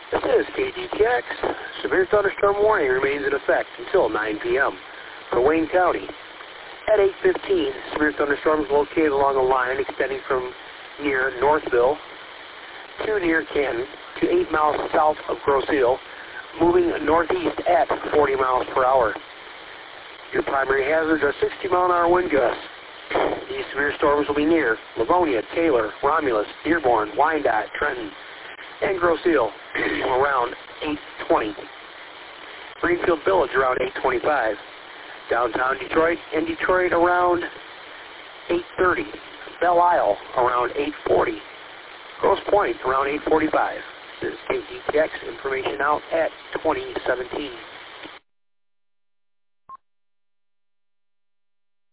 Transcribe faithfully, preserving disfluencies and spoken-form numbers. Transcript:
This is K D T X. Severe thunderstorm warning remains in effect until nine p m for Wayne County. At eight fifteen, severe thunderstorms located along a line extending from near Northville to near Canton to eight miles south of Grosse Ile, moving northeast at forty miles per hour. Your primary hazards are sixty mile an hour wind gusts. These severe storms will be near Livonia, Taylor, Romulus, Dearborn, Wyandotte, Trenton, and Grosse Ile around eight twenty. Greenfield Village around eight twenty-five. Downtown Detroit and Detroit around eight thirty. Belle Isle around eight forty. Grosse Pointe around eight forty-five. This is K D T X information out at twenty seventeen.